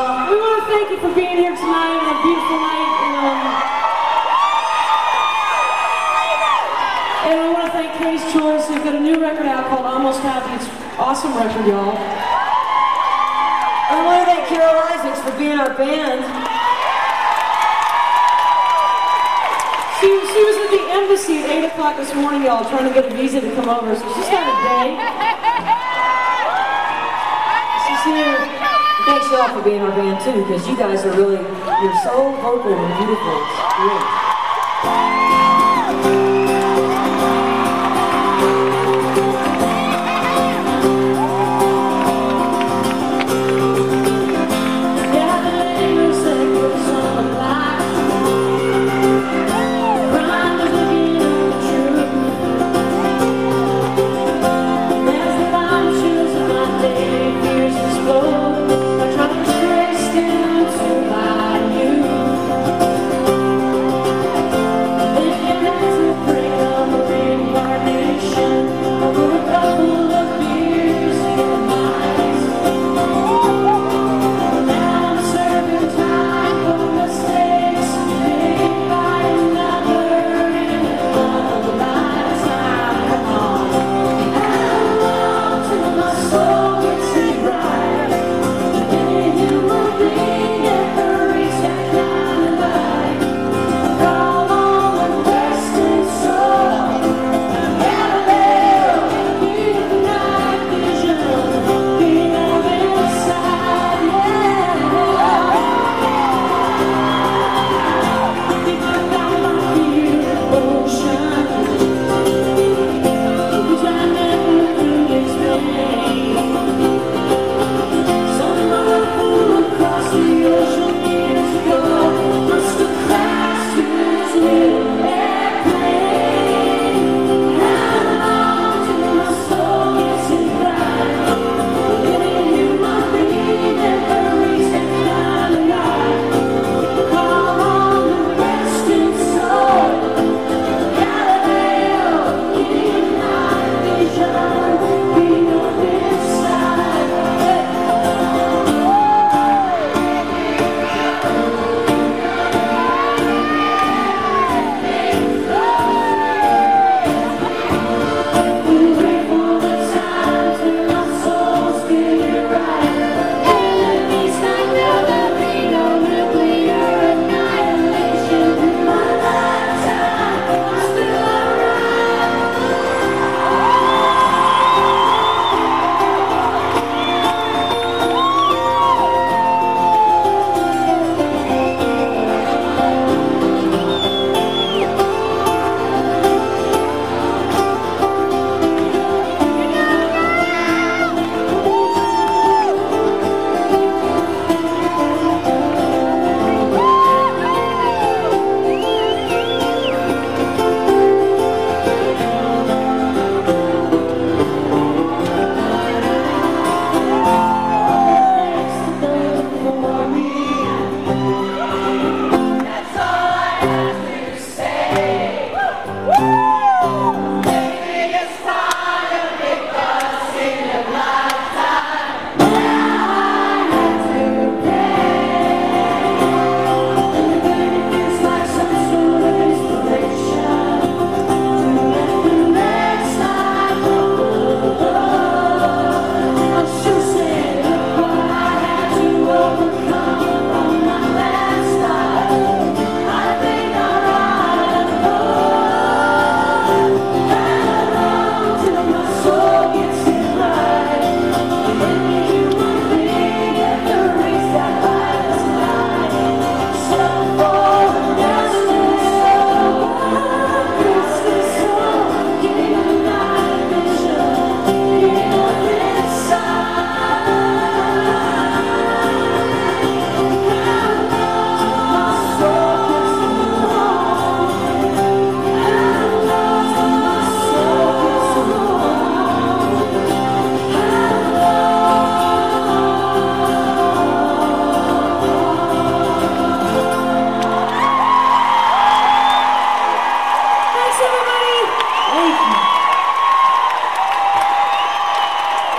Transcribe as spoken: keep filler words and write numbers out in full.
we want to thank you for being here tonight on a beautiful night. And, um, and I want to thank Kate's Choice. They've got a new record out called Almost Happy. It's an awesome record, y'all. I want to thank Carol Isaacs for being our band. She, she was at the embassy at eight o'clock this morning, y'all, trying to get a visa to come over, so she's had a day. She's here. Thanks y'all for being our band too, because you guys are really, you're so vocal and beautiful. It's great.